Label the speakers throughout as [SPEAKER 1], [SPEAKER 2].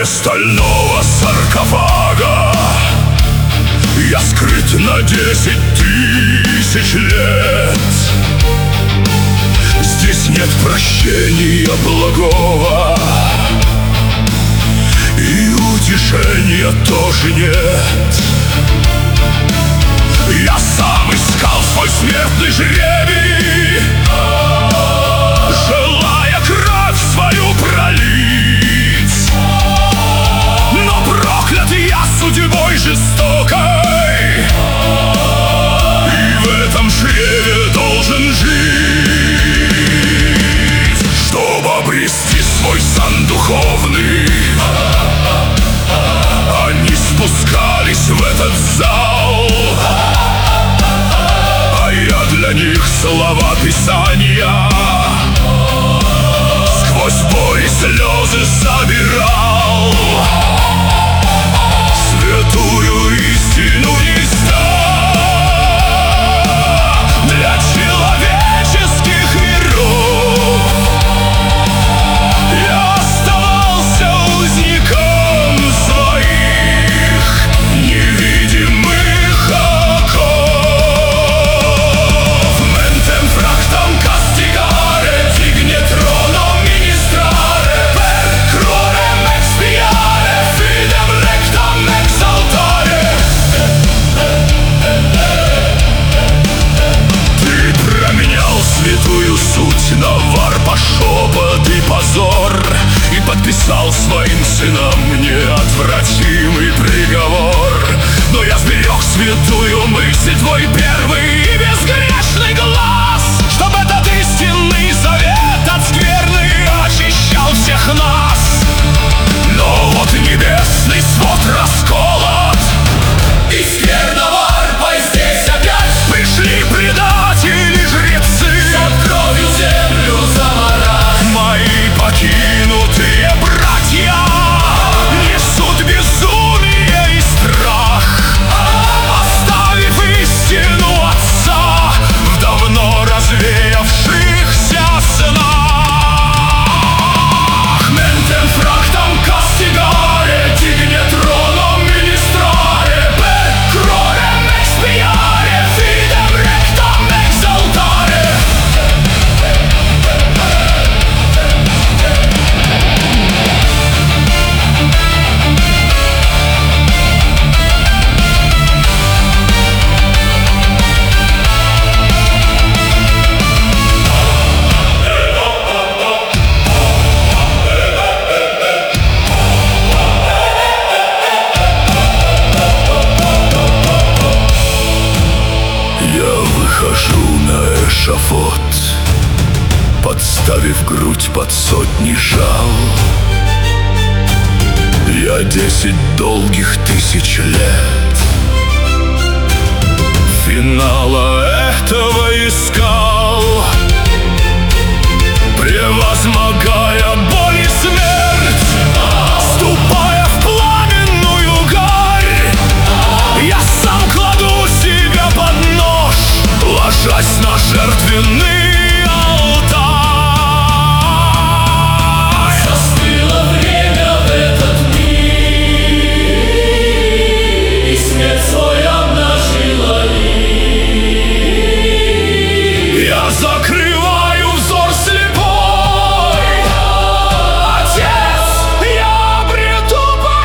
[SPEAKER 1] стального саркофага я скрыт на 10 тысяч лет. Здесь нет прощения благого, и утешения тоже нет. Я сам искал свой смертный жребий, желая кровь свою пролить, но проклят я судьбой жестокой, и в этом чреве должен жить, чтобы обрести свой сан духовный. Они спускались в этот зал, а я для них слова Писания сквозь боль и слезы собирал. Святую истину нести для человеческих миров. Я оставался узником своих невидимых оков. Mentem fractam castigare, dignet tronom ministrare, per crorem expiare, fidem rectam exaltare. Ты променял святую суть на варп, шепот и позор, и подписал своим сынам неотвратимый приговор. Но я сберег святую мысль, твой первый и безгрешный глаз, чтоб этот истинный завет от скверны очищал всех нас. Но вот небесный свод расколот, и скверного варпа здесь опять пришли предатели жрецы, чтоб кровью землю заморать. Мои покинутые братья несут безумие и страх, оставив истину Отца в давно развеявшихся снах. Mentem fractam castigare, dignet tronom ministrare, per crorem expiare, fidem rectam exaltare. Я выхожу на эшафот, подставив грудь под сотни жал. Я 10 долгих тысяч лет финала этого искал, превозмогая боль и смерть, ступая в пламенную гарь. Я сам кладу себя под нож, ложась на жертвенный алтарь.
[SPEAKER 2] Застыло время в этот миг, и смерть свою обнажила лик.
[SPEAKER 1] Я закрываю взор слепой, Отец, я обрету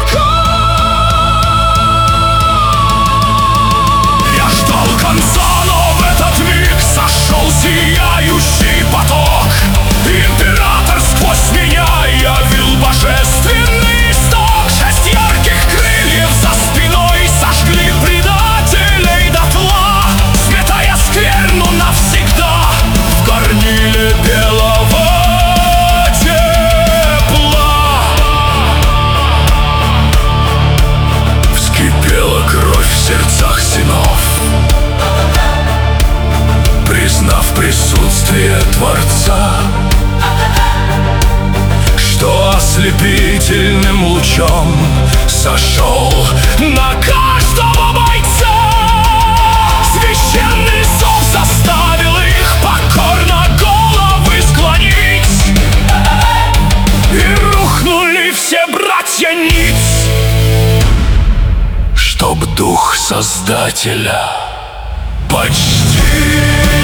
[SPEAKER 1] покой. Я ждал конца, но в этот миг сошел сияющий поток. Император сквозь меня явил божественный исток. 6 ярких крыльев за спиной сожгли предателей дотла, сметая скверну навсегда в горниле белого тепла. Вскипела кровь в сердцах сынов, признав присутствие Творца, что ослепительным лучом сошел на каждого бойца. Священный зов заставил их покорно головы склонить, и рухнули все братья. Создателя. Почти